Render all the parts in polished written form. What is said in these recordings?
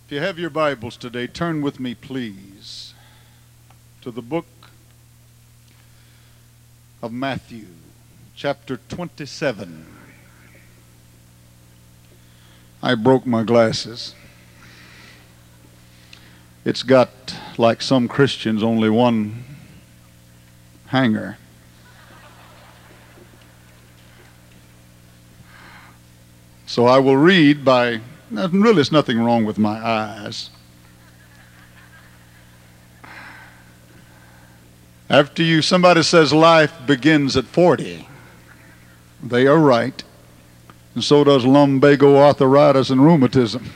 If you have your Bibles today, turn with me, please, to the book of Matthew, chapter 27. I broke my glasses. It's got, like some Christians, only one hanger. So I will read by, really there's nothing wrong with my eyes. Somebody says life begins at 40. They are right. And so does lumbago arthritis and rheumatism.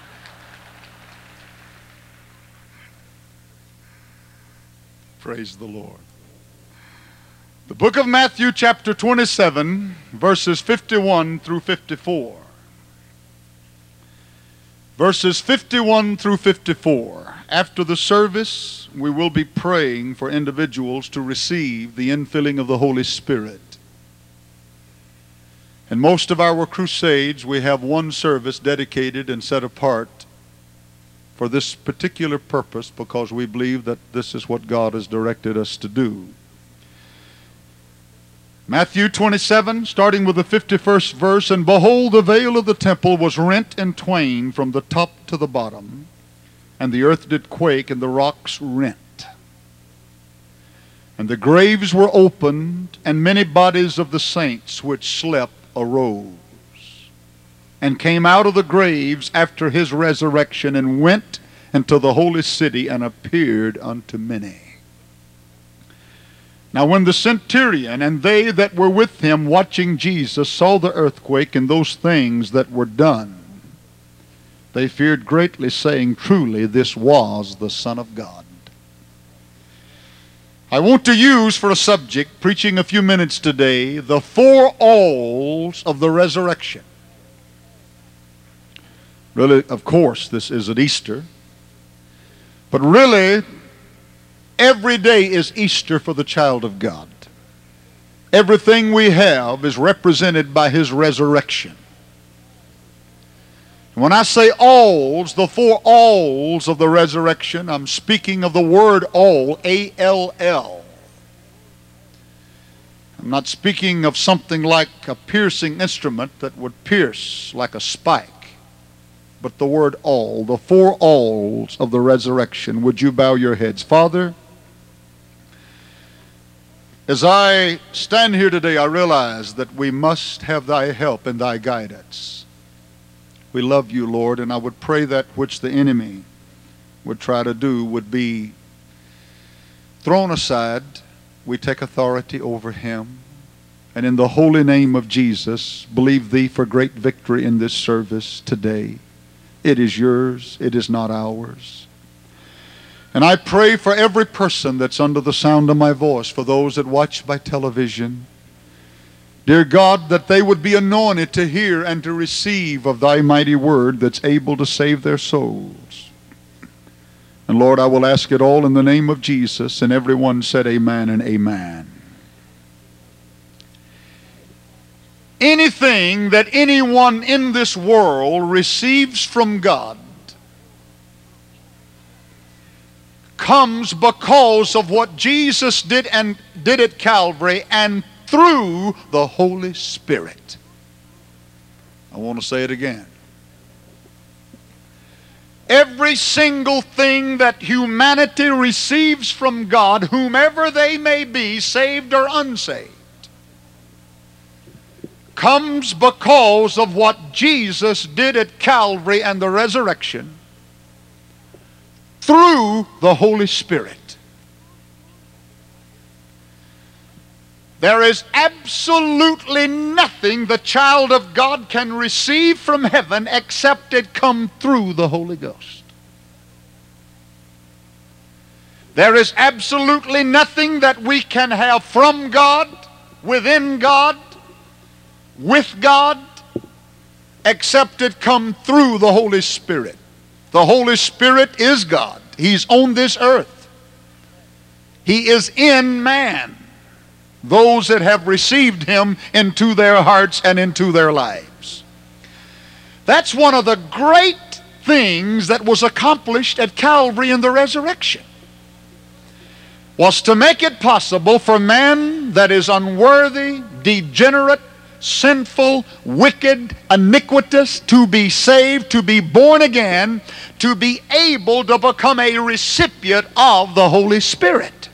Praise the Lord. The book of Matthew, chapter 27, verses 51 through 54. Verses 51 through 54. After the service, we will be praying for individuals to receive the infilling of the Holy Spirit. In most of our crusades, we have one service dedicated and set apart for this particular purpose because we believe that this is what God has directed us to do. Matthew 27, starting with the 51st verse, "And behold, the veil of the temple was rent in twain from the top to the bottom, and the earth did quake, and the rocks rent. And the graves were opened, and many bodies of the saints which slept arose, and came out of the graves after his resurrection, and went into the holy city, and appeared unto many. Now when the centurion and they that were with him watching Jesus saw the earthquake and those things that were done, they feared greatly, saying, Truly this was the Son of God." I want to use for a subject, preaching a few minutes today, the four alls of the resurrection. Really, of course, this is at Easter. But really, every day is Easter for the child of God. Everything we have is represented by His resurrection. When I say alls, the four alls of the resurrection, I'm speaking of the word all, A-L-L. I'm not speaking of something like a piercing instrument that would pierce like a spike, but the word all, the four alls of the resurrection. Would you bow your heads? Father, as I stand here today, I realize that we must have Thy help and Thy guidance. We love You, Lord, and I would pray that which the enemy would try to do would be thrown aside. We take authority over him. And in the holy name of Jesus, believe Thee for great victory in this service today. It is Yours, it is not ours. And I pray for every person that's under the sound of my voice, for those that watch by television. Dear God, that they would be anointed to hear and to receive of Thy mighty word that's able to save their souls. And Lord, I will ask it all in the name of Jesus. And everyone said amen and amen. Anything that anyone in this world receives from God comes because of what Jesus did at Calvary and through the Holy Spirit. I want to say it again. Every single thing that humanity receives from God, whomever they may be, saved or unsaved, comes because of what Jesus did at Calvary and the resurrection through the Holy Spirit. There is absolutely nothing the child of God can receive from heaven except it come through the Holy Ghost. There is absolutely nothing that we can have from God, within God, with God, except it come through the Holy Spirit. The Holy Spirit is God. He's on this earth. He is in man. Those that have received Him into their hearts and into their lives. That's one of the great things that was accomplished at Calvary in the resurrection was to make it possible for man that is unworthy, degenerate, sinful, wicked, iniquitous to be saved, to be born again, to be able to become a recipient of the Holy Spirit.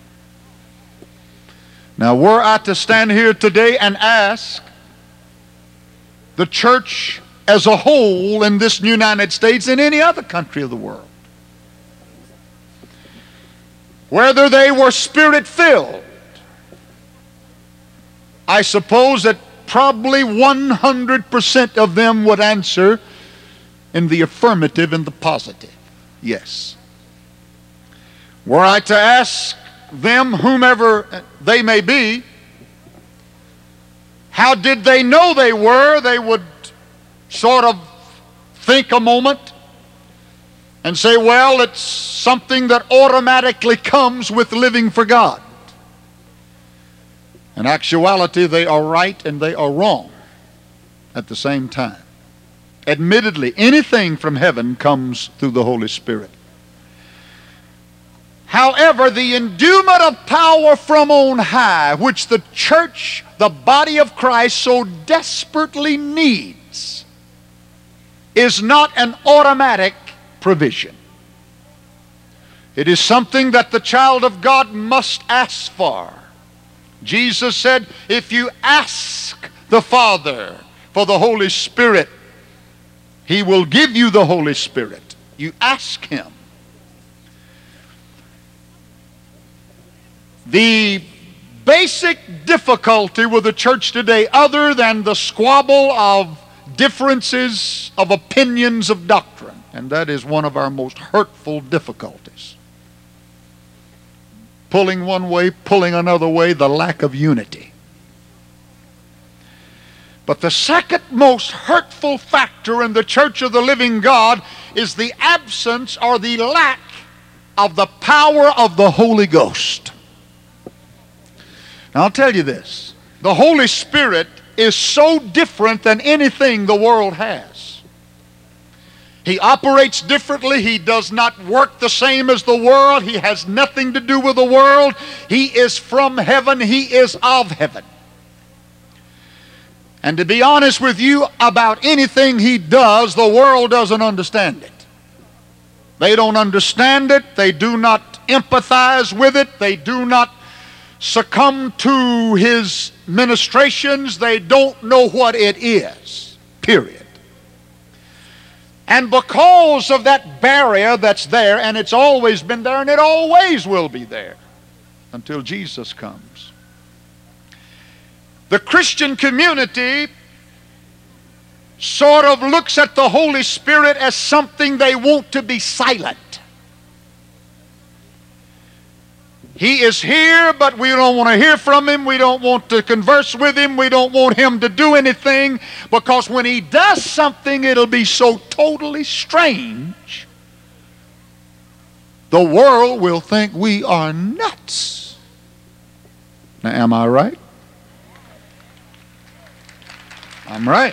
Now, were I to stand here today and ask the church as a whole in this United States and any other country of the world whether they were Spirit-filled, I suppose that probably 100% of them would answer in the affirmative and the positive. Yes. Were I to ask them, whomever they may be, how did they know they were, they would sort of think a moment and say, well, it's something that automatically comes with living for God. In actuality, they are right and they are wrong at the same time. Admittedly, anything from heaven comes through the Holy Spirit. However, the endowment of power from on high, which the church, the body of Christ, so desperately needs, is not an automatic provision. It is something that the child of God must ask for. Jesus said, if you ask the Father for the Holy Spirit, He will give you the Holy Spirit. You ask Him. The basic difficulty with the church today, other than the squabble of differences of opinions of doctrine, and that is one of our most hurtful difficulties. Pulling one way, pulling another way, the lack of unity. But the second most hurtful factor in the church of the living God is the absence or the lack of the power of the Holy Ghost. Now I'll tell you this. The Holy Spirit is so different than anything the world has. He operates differently. He does not work the same as the world. He has nothing to do with the world. He is from heaven. He is of heaven. And to be honest with you, about anything He does, the world doesn't understand it. They don't understand it. They do not empathize with it. They do not succumb to His ministrations. They don't know what it is, period. And because of that barrier that's there, and it's always been there, and it always will be there until Jesus comes, the Christian community sort of looks at the Holy Spirit as something they want to be silent. He is here, but we don't want to hear from Him. We don't want to converse with Him. We don't want Him to do anything, because when He does something, it'll be so totally strange, the world will think we are nuts. Now, am I right? I'm right.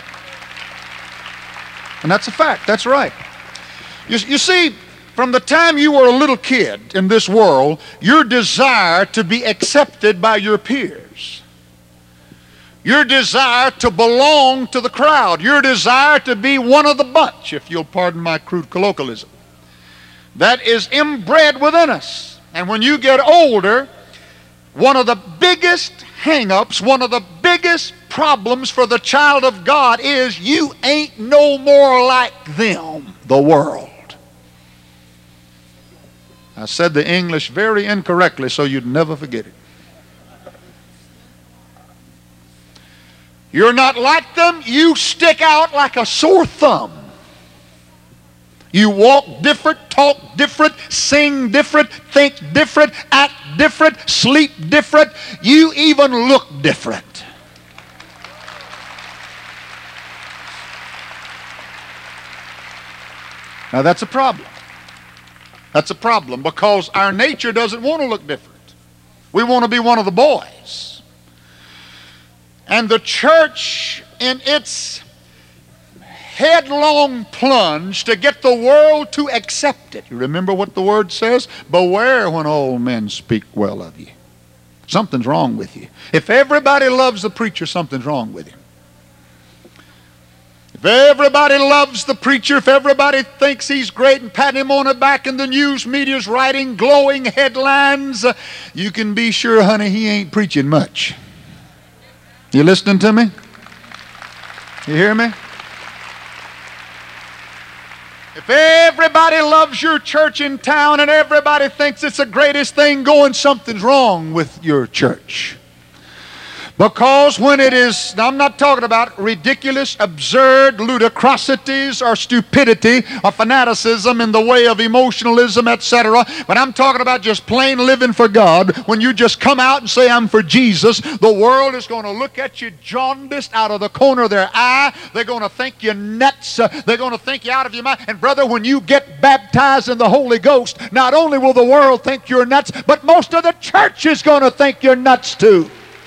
And that's a fact. That's right. You see, from the time you were a little kid in this world, your desire to be accepted by your peers, your desire to belong to the crowd, your desire to be one of the bunch, if you'll pardon my crude colloquialism, that is inbred within us. And when you get older, one of the biggest hang-ups, one of the biggest problems for the child of God is you ain't no more like them, the world. I said the English very incorrectly, so you'd never forget it. You're not like them. You stick out like a sore thumb. You walk different, talk different, sing different, think different, act different, sleep different. You even look different. Now that's a problem. That's a problem, because our nature doesn't want to look different. We want to be one of the boys. And the church, in its headlong plunge to get the world to accept it. You remember what the Word says? Beware when all men speak well of you. Something's wrong with you. If everybody loves the preacher, something's wrong with him. If everybody loves the preacher, if everybody thinks he's great and pat him on the back and the news media's writing glowing headlines, you can be sure, honey, he ain't preaching much. You listening to me? You hear me? If everybody loves your church in town and everybody thinks it's the greatest thing going, something's wrong with your church. Because when it is, now I'm not talking about ridiculous, absurd ludicrosities or stupidity or fanaticism in the way of emotionalism, etc. But I'm talking about just plain living for God. When you just come out and say, I'm for Jesus, the world is going to look at you jaundiced out of the corner of their eye. They're going to think you're nuts. They're going to think you out of your mind. And brother, when you get baptized in the Holy Ghost, not only will the world think you're nuts, but most of the church is going to think you're nuts too.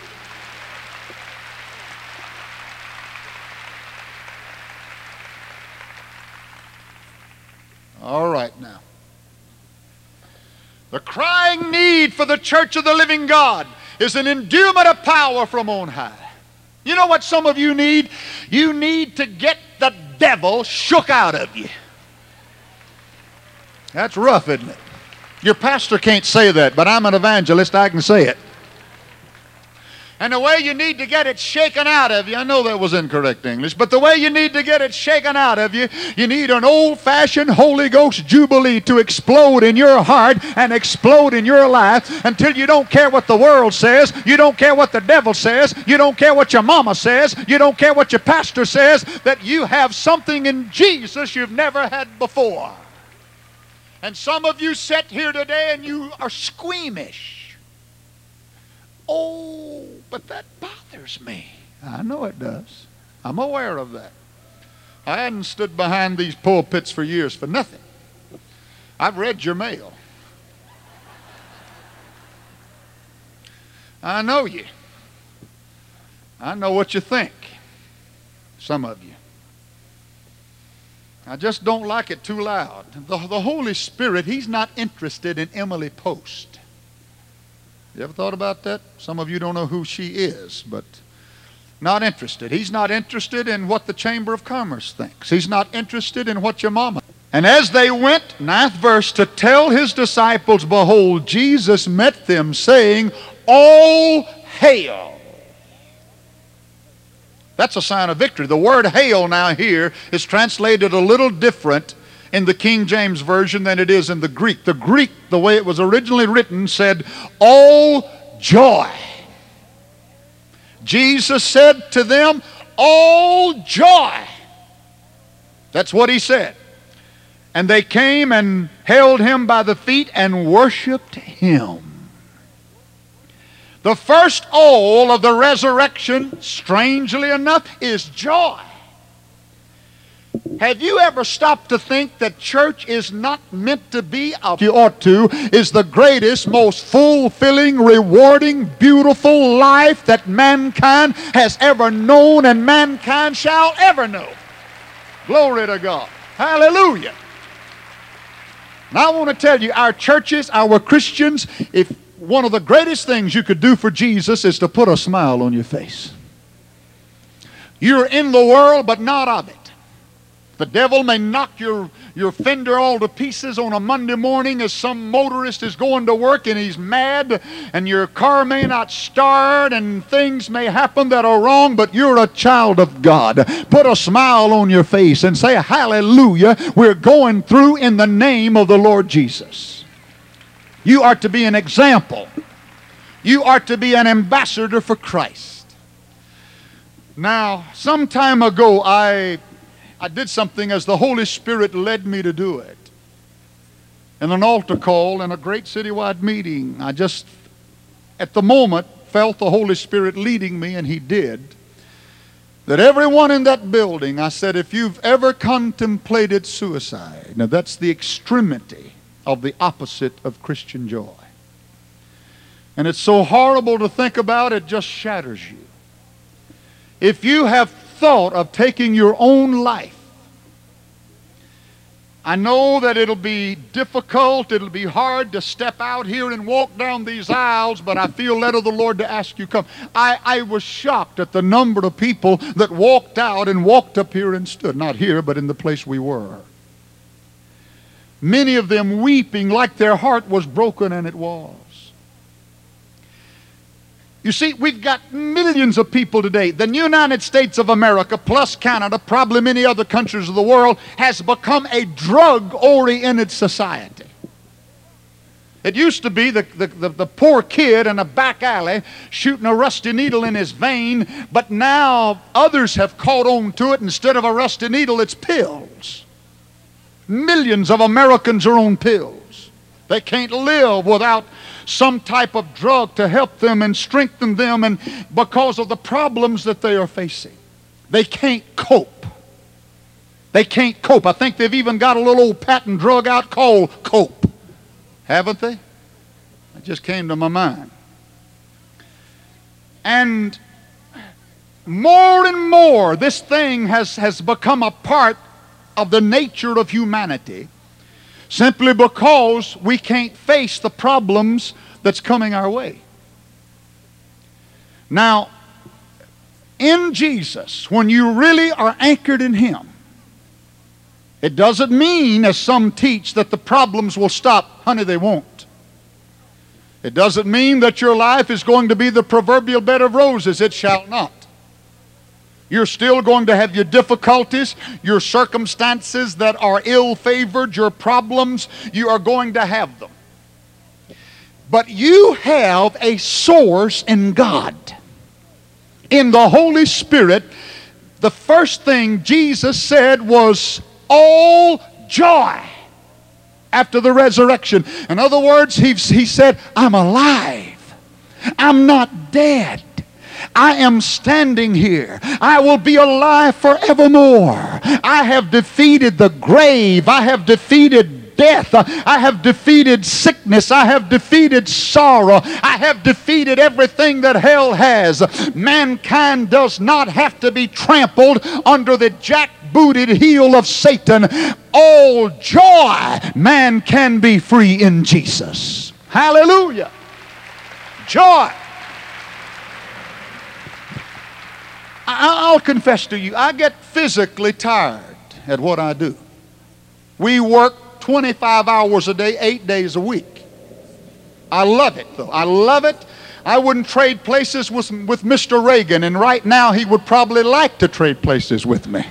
All right now. The crying need for the church of the living God is an endowment of power from on high. You know what some of you need? You need to get the devil shook out of you. That's rough, isn't it? Your pastor can't say that, but I'm an evangelist, I can say it. And the way you need to get it shaken out of you, I know that was incorrect English, but the way you need to get it shaken out of you, you need an old-fashioned Holy Ghost jubilee to explode in your heart and explode in your life until you don't care what the world says, you don't care what the devil says, you don't care what your mama says, you don't care what your pastor says, that you have something in Jesus you've never had before. And some of you sit here today and you are squeamish. Oh, but that bothers me. I know it does. I'm aware of that. I hadn't stood behind these pulpits for years for nothing. I've read your mail. I know you. I know what you think. Some of you. I just don't like it too loud. The Holy Spirit, He's not interested in Emily Post. You ever thought about that? Some of you don't know who she is, but not interested. He's not interested in what the Chamber of Commerce thinks. He's not interested in what your mama. And as they went, 9th verse, to tell His disciples, behold, Jesus met them, saying, all hail. That's a sign of victory. The word hail now here is translated a little different in the King James Version than it is in the Greek. The Greek, the way it was originally written, said, all joy. Jesus said to them, all joy. That's what He said. And they came and held Him by the feet and worshiped Him. The first all of the resurrection, strangely enough, is joy. Have you ever stopped to think that church is not meant to be, you ought to, is the greatest, most fulfilling, rewarding, beautiful life that mankind has ever known and mankind shall ever know? Glory to God. Hallelujah. Now I want to tell you, our churches, our Christians, if one of the greatest things you could do for Jesus is to put a smile on your face. You're in the world, but not of it. The devil may knock your fender all to pieces on a Monday morning as some motorist is going to work and he's mad, and your car may not start and things may happen that are wrong, but you're a child of God. Put a smile on your face and say, hallelujah, we're going through in the name of the Lord Jesus. You are to be an example. You are to be an ambassador for Christ. Now, some time ago, I did something as the Holy Spirit led me to do it. In an altar call in a great citywide meeting, I just, at the moment, felt the Holy Spirit leading me, and He did. That everyone in that building, I said, if you've ever contemplated suicide, now that's the extremity of the opposite of Christian joy. And it's so horrible to think about, it just shatters you. If you have thought of taking your own life, I know that it'll be difficult, it'll be hard to step out here and walk down these aisles, but I feel led of the Lord to ask you come. I was shocked at the number of people that walked out and walked up here and stood. Not here, but in the place we were. Many of them weeping like their heart was broken, and it was. You see, we've got millions of people today. The United States of America, plus Canada, probably many other countries of the world, has become a drug-oriented society. It used to be the poor kid in a back alley shooting a rusty needle in his vein, but now others have caught on to it. Instead of a rusty needle, it's pills. Millions of Americans are on pills. They can't live without some type of drug to help them and strengthen them, and because of the problems that they are facing. They can't cope. They can't cope. I think they've even got a little old patent drug out called Cope. Haven't they? It just came to my mind. And more, this thing has become a part of the nature of humanity, simply because we can't face the problems that's coming our way. Now, in Jesus, when you really are anchored in Him, it doesn't mean, as some teach, that the problems will stop. Honey, they won't. It doesn't mean that your life is going to be the proverbial bed of roses. It shall not. You're still going to have your difficulties, your circumstances that are ill-favored, your problems. You are going to have them. But you have a source in God. In the Holy Spirit, the first thing Jesus said was, all joy after the resurrection. In other words, he said, I'm alive. I'm not dead. I am standing here. I will be alive forevermore. I have defeated the grave. I have defeated death. I have defeated sickness. I have defeated sorrow. I have defeated everything that hell has. Mankind does not have to be trampled under the jack-booted heel of Satan. All joy, man can be free in Jesus. Hallelujah. Joy. I'll confess to you, I get physically tired at what I do. We work 25 hours a day, 8 days a week. I love it, though. I love it. I wouldn't trade places with Mr. Reagan, and right now he would probably like to trade places with me.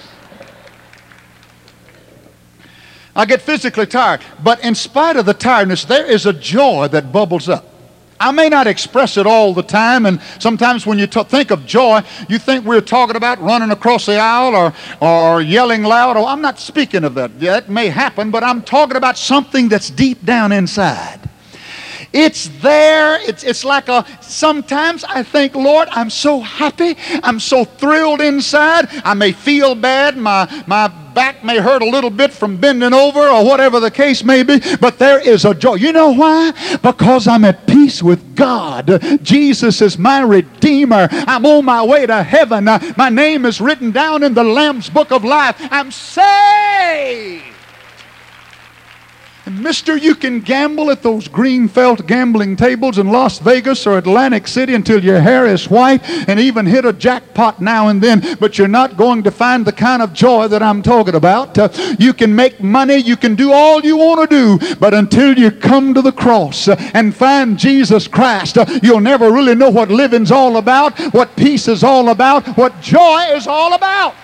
I get physically tired, but in spite of the tiredness, there is a joy that bubbles up. I may not express it all the time, and sometimes when you think of joy, you think we're talking about running across the aisle or yelling loud. I'm not speaking of that. That may happen, but I'm talking about something that's deep down inside. It's there. It's like sometimes I think, Lord, I'm so happy. I'm so thrilled inside. I may feel bad. My back may hurt a little bit from bending over or whatever the case may be, but there is a joy. You know why? Because I'm at peace with God. Jesus is my Redeemer. I'm on my way to heaven. My name is written down in the Lamb's Book of Life. I'm saved. And mister, you can gamble at those green felt gambling tables in Las Vegas or Atlantic City until your hair is white, and even hit a jackpot now and then, but you're not going to find the kind of joy that I'm talking about. You can make money, you can do all you want to do, but until you come to the cross and find Jesus Christ, you'll never really know what living's all about, what peace is all about, what joy is all about.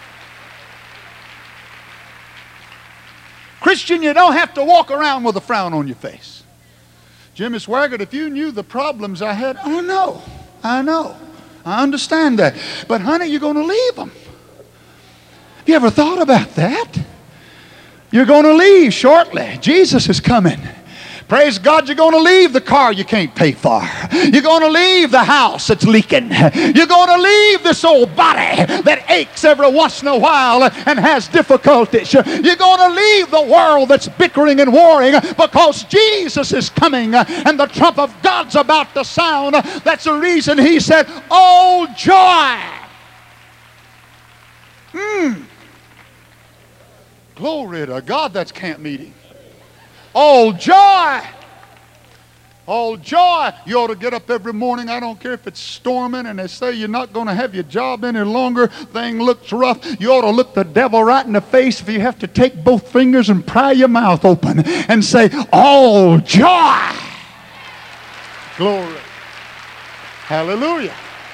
Christian, you don't have to walk around with a frown on your face. Jimmy Swaggart, if you knew the problems I had, I know. I understand that. But honey, you're going to leave them. Have you ever thought about that? You're going to leave shortly. Jesus is coming. Praise God, you're going to leave the car you can't pay for. You're going to leave the house that's leaking. You're going to leave this old body that aches every once in a while and has difficulties. You're going to leave the world that's bickering and warring because Jesus is coming and the trump of God's about to sound. That's the reason He said, oh, joy. Glory to God, that's camp meeting. All joy. All joy. You ought to get up every morning. I don't care if it's storming and they say you're not going to have your job any longer. Thing looks rough. You ought to look the devil right in the face if you have to take both fingers and pry your mouth open and say, all joy. Glory. Hallelujah.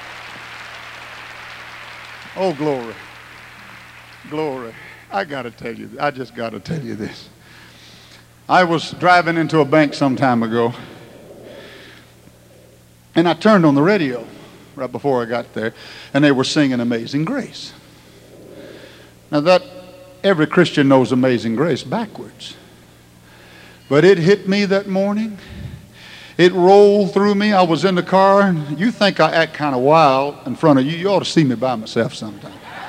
Oh, glory. Glory. I just got to tell you this. I was driving into a bank some time ago, and I turned on the radio right before I got there, and they were singing Amazing Grace. Now every Christian knows Amazing Grace backwards. But it hit me that morning. It rolled through me. I was in the car, and you think I act kind of wild in front of you. You ought to see me by myself sometime.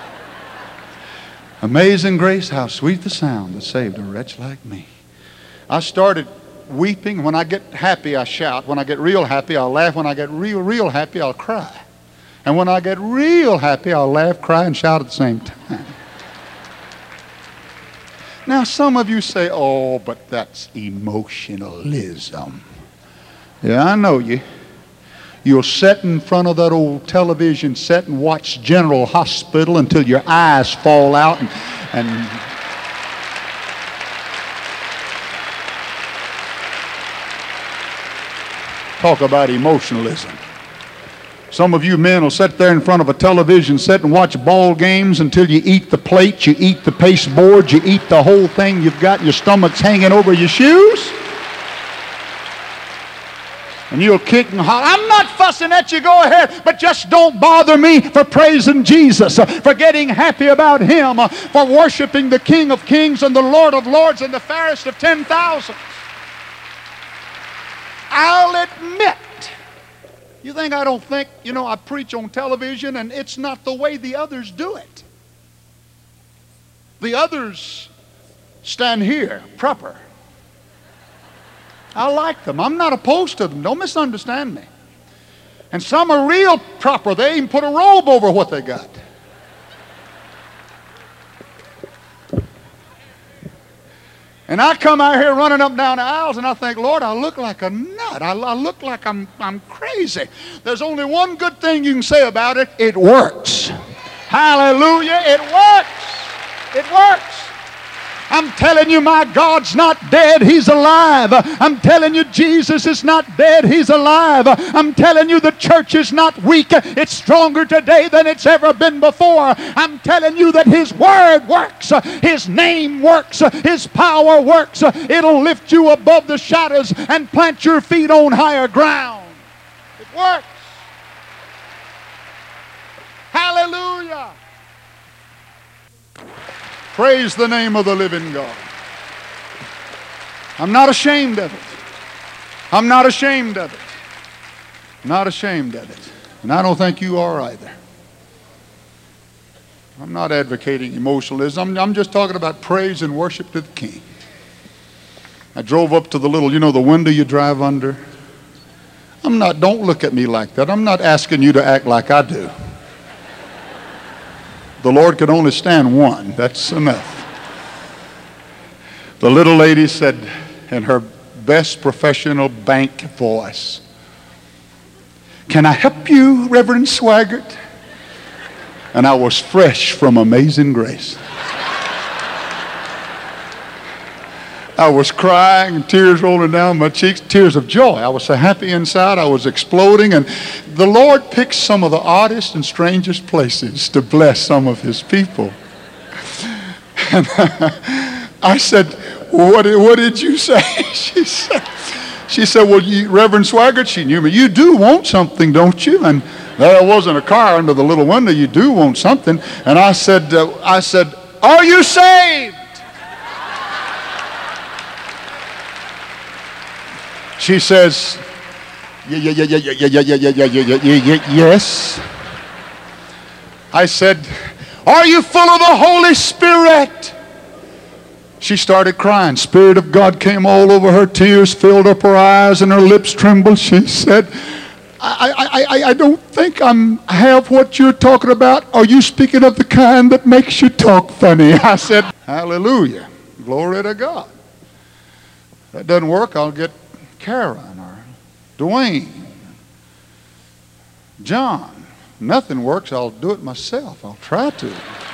Amazing grace, how sweet the sound that saved a wretch like me. I started weeping. When I get happy, I shout. When I get real happy, I'll laugh. When I get real happy, I'll cry. And when I get real happy, I'll laugh, cry, and shout at the same time. Now, some of you say, oh, but that's emotionalism. Yeah, I know you. You'll sit in front of that old television set and watch General Hospital until your eyes fall out and talk about emotionalism. Some of you men will sit there in front of a television set and watch ball games until you eat the plates, you eat the pasteboard, you eat the whole thing you've got, your stomach's hanging over your shoes. And you'll kick and holler. I'm not fussing at you, go ahead, but just don't bother me for praising Jesus, for getting happy about Him, for worshiping the King of Kings and the Lord of Lords and the fairest of 10,000. I'll admit, you think I don't think, I preach on television and it's not the way the others do it. The others stand here, proper. I like them. I'm not opposed to them. Don't misunderstand me. And some are real proper. They even put a robe over what they got. And I come out here running up and down the aisles and I think, Lord, I look like a nut. I look like I'm crazy. There's only one good thing you can say about it. It works. Hallelujah. It works. It works. I'm telling you, my God's not dead, He's alive. I'm telling you, Jesus is not dead, He's alive. I'm telling you, the church is not weak. It's stronger today than it's ever been before. I'm telling you that His Word works. His name works. His power works. It'll lift you above the shadows and plant your feet on higher ground. It works. Hallelujah. Praise the name of the living God. I'm not ashamed of it. I'm not ashamed of it. Not ashamed of it. And I don't think you are either. I'm not advocating emotionalism. I'm just talking about praise and worship to the King. I drove up to the little, the window you drive under. Don't look at me like that. I'm not asking you to act like I do. The Lord could only stand one. That's enough. The little lady said in her best professional bank voice, "Can I help you, Reverend Swaggart?" And I was fresh from Amazing Grace. I was crying and tears rolling down my cheeks, tears of joy. I was so happy inside, I was exploding. And the Lord picks some of the oddest and strangest places to bless some of His people. And I said, what did you say? She said, well, Reverend Swaggart, she knew me. You do want something, don't you? And there wasn't a car under the little window. You do want something. And I said, are you saved? She says, yes. I said, are you full of the Holy Spirit? She started crying. Spirit of God came all over her. Tears filled up her eyes and her lips trembled. She said, I don't think I have what you're talking about. Are you speaking of the kind that makes you talk funny? I said, hallelujah. Glory to God. If that doesn't work, I'll get Karen or Dwayne, John. If nothing works, I'll do it myself. I'll try to.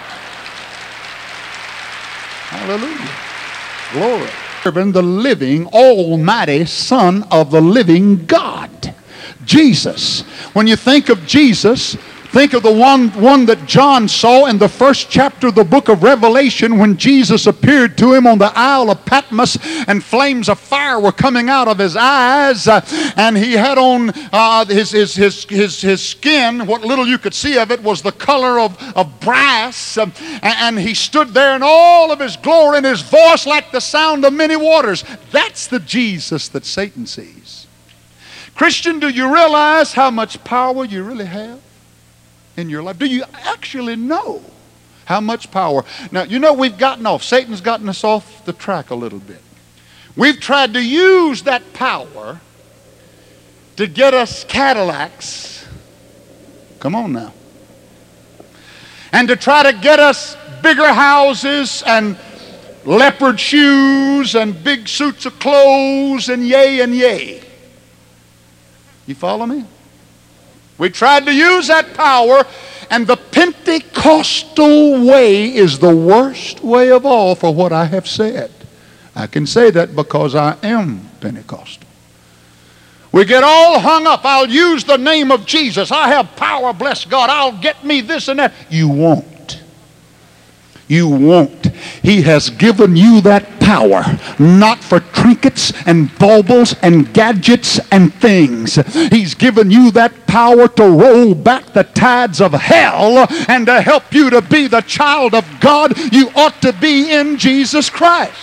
Hallelujah. Glory. The living, almighty Son of the living God, Jesus. When you think of Jesus, think of the one that John saw in the first chapter of the book of Revelation when Jesus appeared to him on the Isle of Patmos and flames of fire were coming out of his eyes, and he had on his skin, what little you could see of it was the color of brass, and he stood there in all of his glory and his voice like the sound of many waters. That's the Jesus that Satan sees. Christian, do you realize how much power you really have in your life? Do you actually know how much power? Now, you know we've gotten off. Satan's gotten us off the track a little bit. We've tried to use that power to get us Cadillacs. Come on now. And to try to get us bigger houses and leopard shoes and big suits of clothes and yay and yay. You follow me? We tried to use that power, and the Pentecostal way is the worst way of all for what I have said. I can say that because I am Pentecostal. We get all hung up. I'll use the name of Jesus. I have power, bless God. I'll get me this and that. You won't. You won't. He has given you that power, not for trinkets and baubles and gadgets and things. He's given you that power to roll back the tides of hell and to help you to be the child of God you ought to be in Jesus Christ.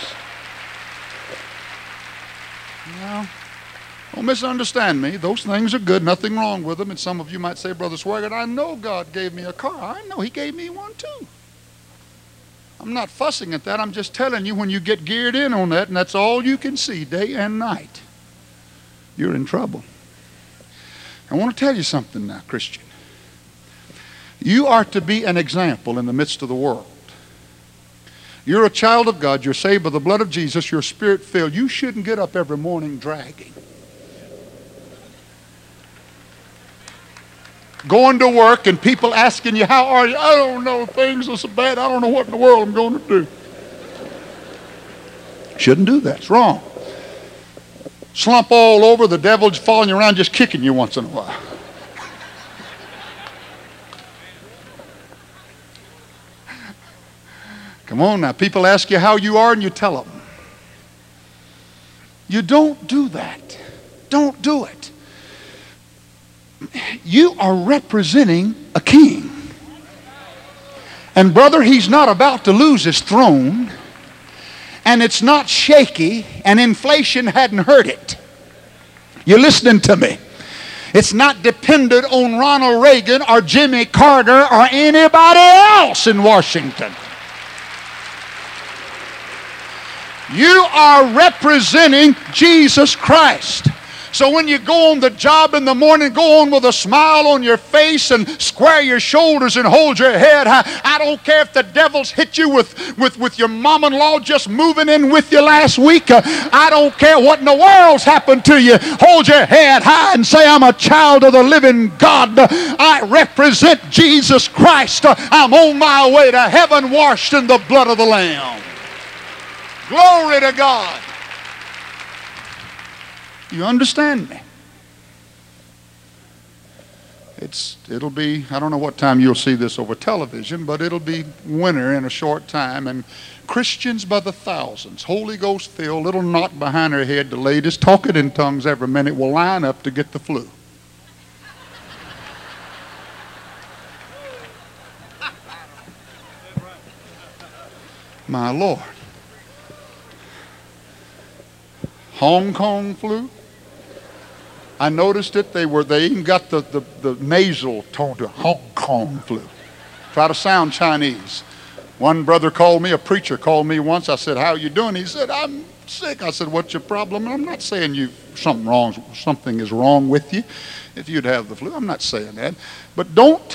Now, don't misunderstand me. Those things are good. Nothing wrong with them. And some of you might say, Brother Swaggart, I know God gave me a car. I know He gave me one too. I'm not fussing at that. I'm just telling you, when you get geared in on that and that's all you can see day and night, you're in trouble. I want to tell you something now, Christian. You are to be an example in the midst of the world. You're a child of God. You're saved by the blood of Jesus. You're Spirit-filled. You shouldn't get up every morning dragging. Going to work and people asking you, how are you? I don't know, things are so bad, I don't know what in the world I'm going to do. Shouldn't do that. It's wrong. Slump all over, the devil's following you around just kicking you once in a while. Come on now, people ask you how you are and you tell them. You don't do that. Don't do it. You are representing a king. And brother, he's not about to lose his throne. And it's not shaky, and inflation hadn't hurt it. You're listening to me. It's not dependent on Ronald Reagan or Jimmy Carter or anybody else in Washington. You are representing Jesus Christ. So when you go on the job in the morning, go on with a smile on your face and square your shoulders and hold your head high. I don't care if the devil's hit you with your mom-in-law just moving in with you last week. I don't care what in the world's happened to you. Hold your head high and say, I'm a child of the living God. I represent Jesus Christ. I'm on my way to heaven washed in the blood of the Lamb. Glory to God. You understand me? It'll be, I don't know what time you'll see this over television, but it'll be winter in a short time, and Christians by the thousands, Holy Ghost filled, little knot behind their head, the ladies talking in tongues every minute, will line up to get the flu. My Lord. Hong Kong flu. I noticed it. They even got the nasal tone to Hong Kong flu. Try to sound Chinese. One brother called me, a preacher called me once. I said, how are you doing? He said, I'm sick. I said, what's your problem? I'm not saying something is wrong with you if you'd have the flu. I'm not saying that. But don't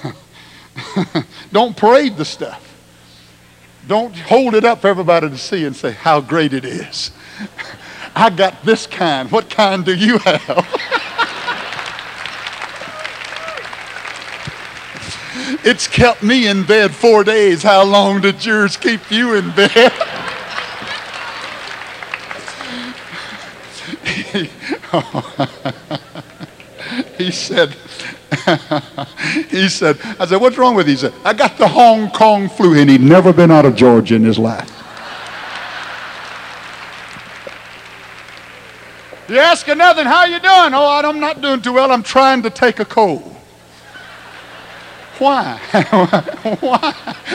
parade the stuff. Don't hold it up for everybody to see and say how great it is. I got this kind. What kind do you have? It's kept me in bed 4 days. How long did yours keep you in bed? He said, I said, what's wrong with you? He said, I got the Hong Kong flu. And he'd never been out of Georgia in his life. You ask another, how you doing? Oh, I'm not doing too well. I'm trying to take a cold. Why? Why?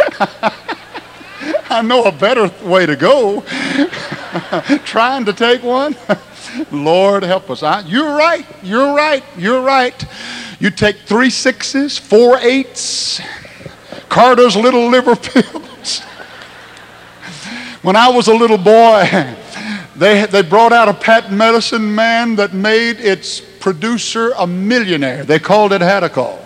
I know a better way to go. Trying to take one? Lord help us. You're right. You're right. You're right. You take 3 6s, 4 8s, Carter's little liver pills. When I was a little boy, they brought out a patent medicine, man, that made its producer a millionaire. They called it Hadacol.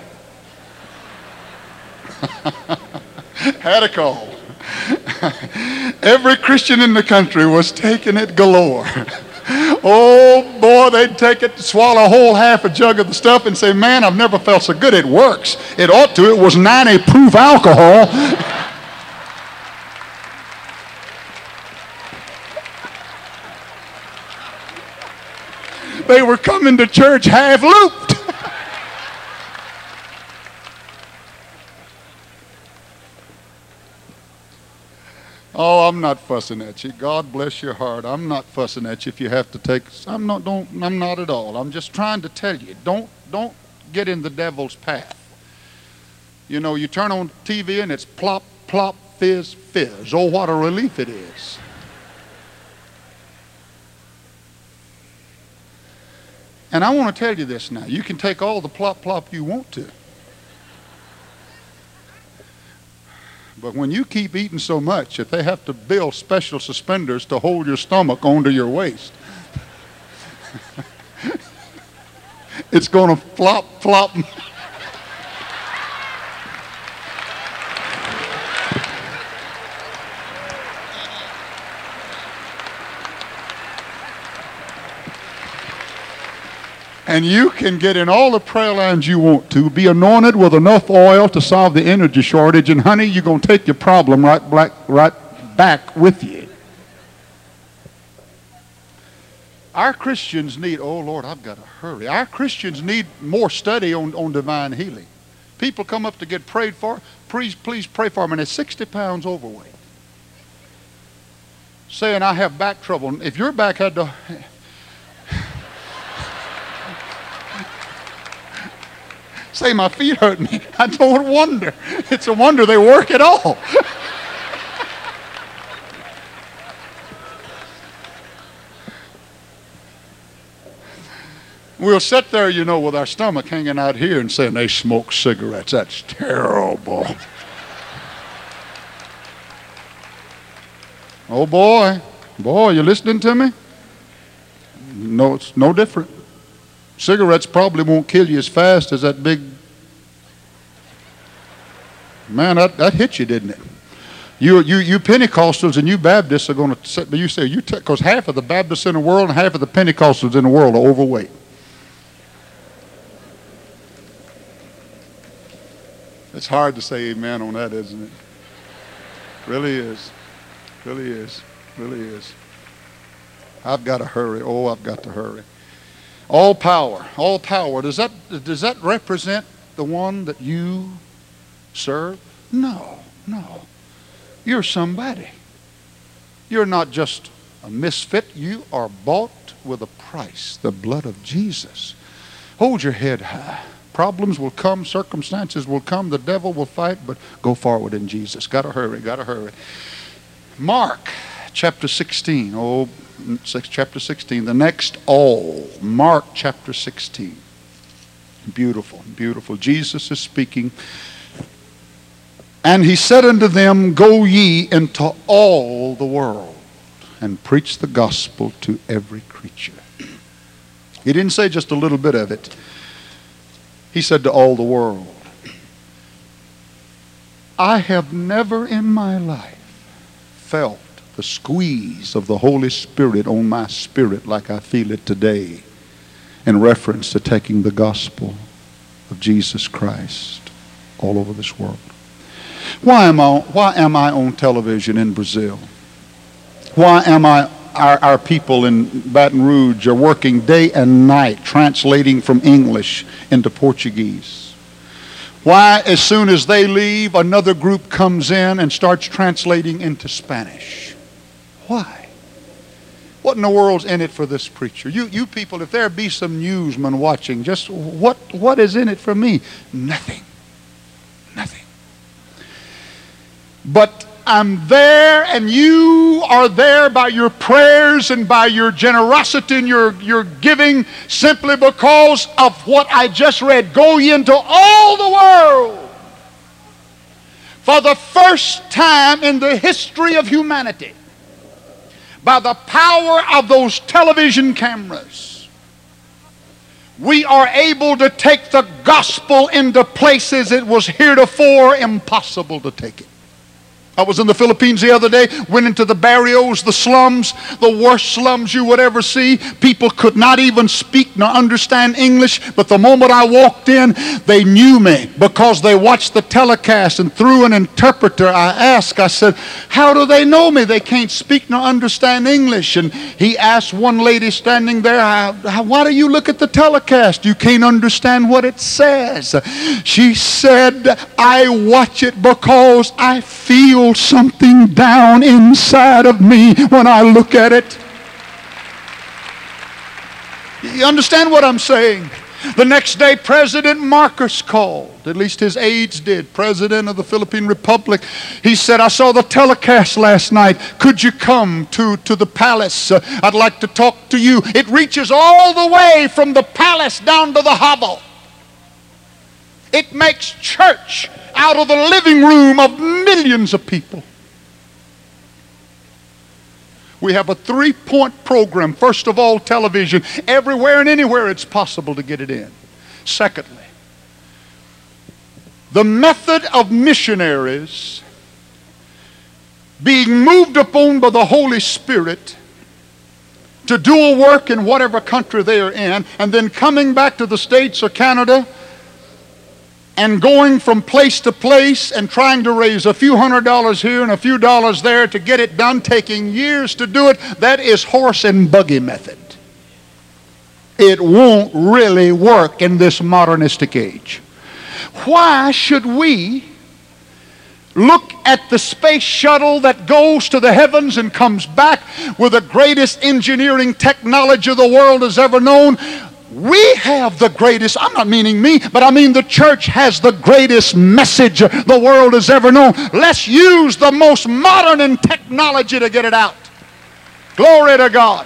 Hadacol. Every Christian in the country was taking it galore. Oh boy, they'd take it, swallow a whole half a jug of the stuff and say, man, I've never felt so good. It works. It ought to. It was 90 proof alcohol. They were coming to church half looped. Oh, I'm not fussing at you. God bless your heart. I'm not fussing at you if you have to take. I'm not at all. I'm just trying to tell you, don't get in the devil's path. You know, you turn on TV and it's plop, plop, fizz, fizz. Oh, what a relief it is. And I want to tell you this now. You can take all the plop, plop you want to. But when you keep eating so much that they have to build special suspenders to hold your stomach onto your waist, it's going to flop, flop. And you can get in all the prayer lines you want to, be anointed with enough oil to solve the energy shortage, and honey, you're going to take your problem right back with you. Our Christians need, oh Lord, I've got to hurry. Our Christians need more study on divine healing. People come up to get prayed for. Please pray for them, and they're 60 pounds overweight. Saying, I have back trouble. If your back had to... Say my feet hurt me. I don't wonder. It's a wonder they work at all. We'll sit there, you know, with our stomach hanging out here and saying they smoke cigarettes. That's terrible. Oh boy, you listening to me? No, it's no different. Cigarettes probably won't kill you as fast as that big... Man, that hit you, didn't it? You Pentecostals and you Baptists are going to... You say, because half of the Baptists in the world and half of the Pentecostals in the world are overweight. It's hard to say amen on that, isn't it? Really is. Really is. Really is. I've got to hurry. Oh, I've got to hurry. All power, all power. Does that represent the one that you serve? No, no. You're somebody. You're not just a misfit. You are bought with a price, the blood of Jesus. Hold your head high. Problems will come, circumstances will come, the devil will fight, but go forward in Jesus. Gotta hurry, gotta hurry. Mark chapter 16. Oh, chapter 16, the next all. Mark chapter 16. Beautiful, beautiful. Jesus is speaking. And he said unto them, go ye into all the world. and preach the gospel to every creature. He didn't say just a little bit of it. He said to all the world. I have never in my life felt the squeeze of the Holy Spirit on my spirit like I feel it today in reference to taking the gospel of Jesus Christ all over this world. Why am I on television in Brazil? Why am our people in Baton Rouge are working day and night translating from English into Portuguese? Why, as soon as they leave, another group comes in and starts translating into Spanish? Why? What in the world's in it for this preacher? You people, if there be some newsmen watching, just what is in it for me? Nothing. Nothing. But I'm there, and you are there by your prayers and by your generosity and your giving, simply because of what I just read. Go ye into all the world. For the first time in the history of humanity, by the power of those television cameras, we are able to take the gospel into places it was heretofore impossible to take it. I was in the Philippines the other day, went into the barrios, the slums, the worst slums you would ever see. People could not even speak nor understand English, but the moment I walked in, they knew me because they watched the telecast, and through an interpreter I said, how do they know me? They can't speak nor understand English. And he asked one lady standing there, why do you look at the telecast? You can't understand what it says. She said, I watch it because I feel something down inside of me when I look at it. You understand what I'm saying? The next day, President Marcos called. At least his aides did. President of the Philippine Republic. He said, I saw the telecast last night. Could you come to the palace? I'd like to talk to you. It reaches all the way from the palace down to the hovel. It makes church out of the living room of millions of people. We have a 3-point program. First of all, television. Everywhere and anywhere it's possible to get it in. Secondly, the method of missionaries being moved upon by the Holy Spirit to do a work in whatever country they are in, and then coming back to the States or Canada and going from place to place and trying to raise a few $100s here and a few dollars there to get it done, taking years to do it. That is horse and buggy method. It won't really work in this modernistic age. Why should we look at the space shuttle that goes to the heavens and comes back with the greatest engineering technology the world has ever known? We have the greatest, I'm not meaning me, but I mean the church has the greatest message the world has ever known. Let's use the most modern in technology to get it out. Glory to God.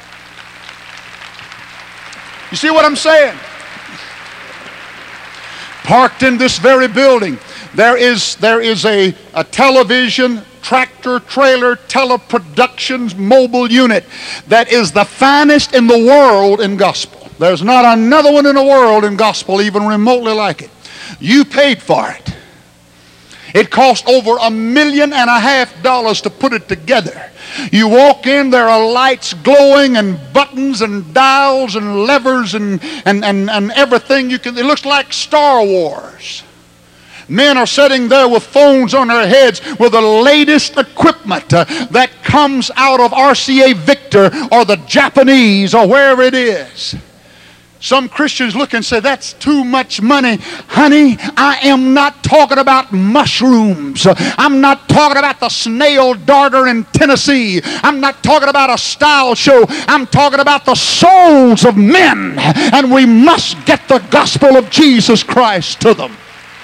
You see what I'm saying? Parked in this very building, there is a television, tractor trailer, teleproductions mobile unit that is the finest in the world in gospel. There's not another one in the world in gospel even remotely like it. You paid for it. It cost over $1.5 million to put it together. You walk in, there are lights glowing and buttons and dials and levers and everything you can. It looks like Star Wars. Men are sitting there with phones on their heads with the latest equipment that comes out of RCA Victor or the Japanese or wherever it is. Some Christians look and say, that's too much money. Honey, I am not talking about mushrooms. I'm not talking about the snail darter in Tennessee. I'm not talking about a style show. I'm talking about the souls of men. And we must get the gospel of Jesus Christ to them.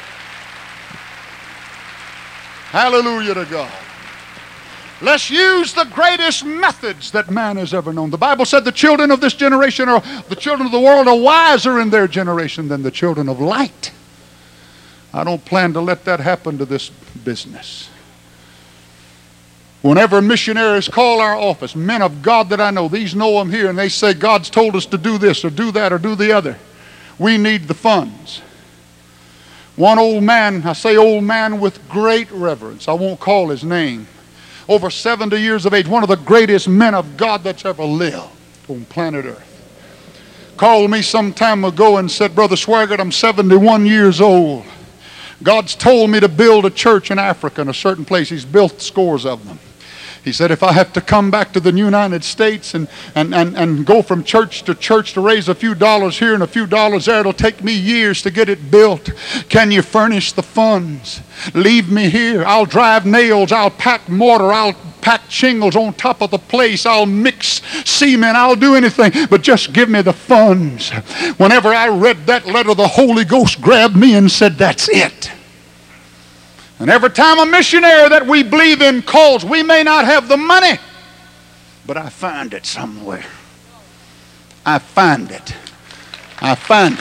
Hallelujah to God. Let's use the greatest methods that man has ever known. The Bible said the children of this generation, or the children of the world, are wiser in their generation than the children of light. I don't plan to let that happen to this business. Whenever missionaries call our office, men of God that I know, these know them here, and they say, God's told us to do this or do that or do the other. We need the funds. One old man, I say old man with great reverence, I won't call his name, over 70 years of age, one of the greatest men of God that's ever lived on planet Earth, called me some time ago and said, Brother Swaggart, I'm 71 years old. God's told me to build a church in Africa in a certain place. He's built scores of them. He said, if I have to come back to the United States and go from church to raise a few dollars here and a few dollars there, it'll take me years to get it built. Can you furnish the funds? Leave me here. I'll drive nails. I'll pack mortar. I'll pack shingles on top of the place. I'll mix cement. I'll do anything, but just give me the funds. Whenever I read that letter, the Holy Ghost grabbed me and said, that's it. And every time a missionary that we believe in calls, we may not have the money, but I find it somewhere. I find it. I find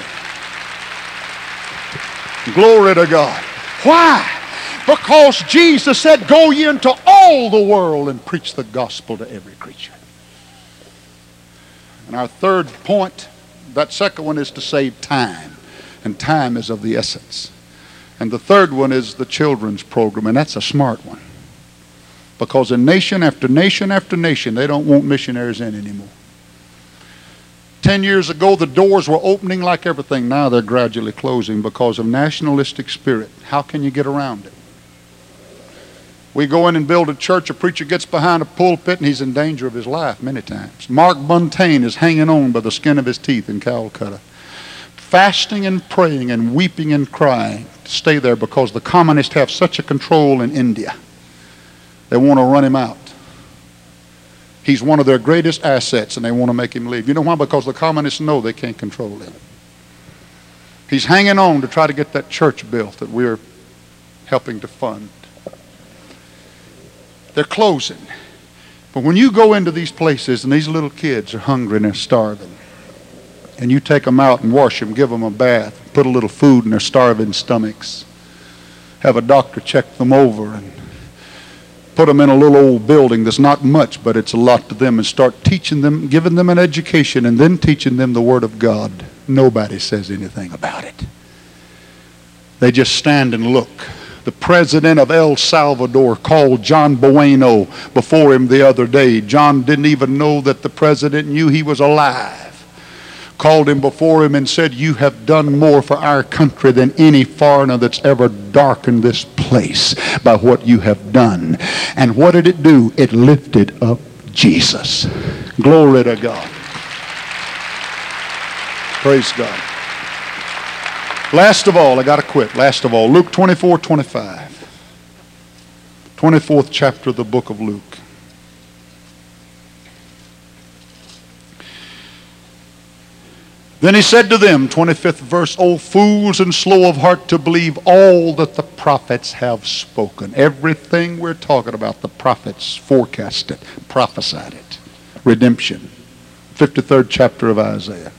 it. Glory to God. Why? Because Jesus said, go ye into all the world and preach the gospel to every creature. And our third point, that second one, is to save time. And time is of the essence. And the third one is the children's program, and that's a smart one. Because in nation after nation after nation, they don't want missionaries in anymore. 10 years ago, the doors were opening like everything. Now they're gradually closing because of nationalistic spirit. How can you get around it? We go in and build a church, a preacher gets behind a pulpit, and he's in danger of his life many times. Mark Buntain is hanging on by the skin of his teeth in Calcutta, fasting and praying and weeping and crying to stay there because the communists have such a control in India. They want to run him out. He's one of their greatest assets, and they want to make him leave. You know why? Because the communists know they can't control him. He's hanging on to try to get that church built that we're helping to fund. They're closing. But when you go into these places and these little kids are hungry and they're starving, and you take them out and wash them, give them a bath, put a little food in their starving stomachs, have a doctor check them over, and put them in a little old building that's not much, but it's a lot to them, and start teaching them, giving them an education, and then teaching them the Word of God. Nobody says anything about it. They just stand and look. The president of El Salvador called John Bueno before him the other day. John didn't even know that the president knew he was alive. Called him before him and said, you have done more for our country than any foreigner that's ever darkened this place by what you have done. And what did it do? It lifted up Jesus. Glory to God. Praise God. Last of all, I got to quit. Last of all, Luke 24:25. 24th chapter of the book of Luke. Then he said to them, 25th verse, O fools and slow of heart to believe all that the prophets have spoken. Everything we're talking about, the prophets forecasted, prophesied it. Redemption. 53rd chapter of Isaiah.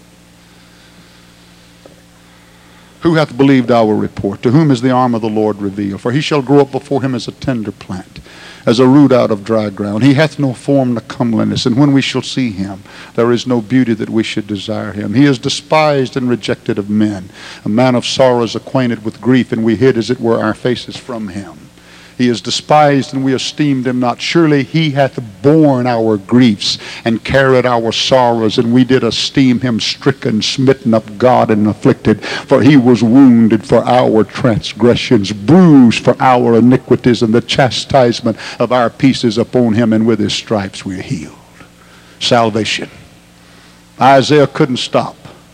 Who hath believed our report? To whom is the arm of the Lord revealed? For he shall grow up before him as a tender plant, as a root out of dry ground. He hath no form nor comeliness, and when we shall see him, there is no beauty that we should desire him. He is despised and rejected of men, a man of sorrows, acquainted with grief, and we hid as it were our faces from him. He is despised, and we esteemed him not. Surely he hath borne our griefs and carried our sorrows, and we did esteem him stricken, smitten of God, and afflicted. For he was wounded for our transgressions, bruised for our iniquities, and the chastisement of our peace is upon him, and with his stripes we are healed. Salvation. Isaiah couldn't stop.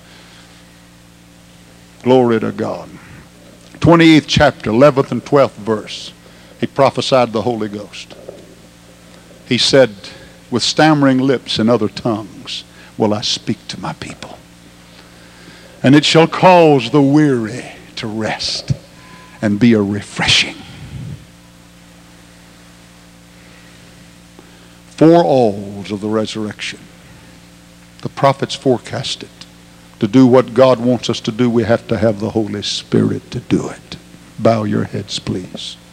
Glory to God. 28th chapter, 11th and 12th verse. He prophesied the Holy Ghost. He said, with stammering lips and other tongues will I speak to my people. And it shall cause the weary to rest and be a refreshing. Forealls of the resurrection. The prophets forecasted. To do what God wants us to do, we have to have the Holy Spirit to do it. Bow your heads, please.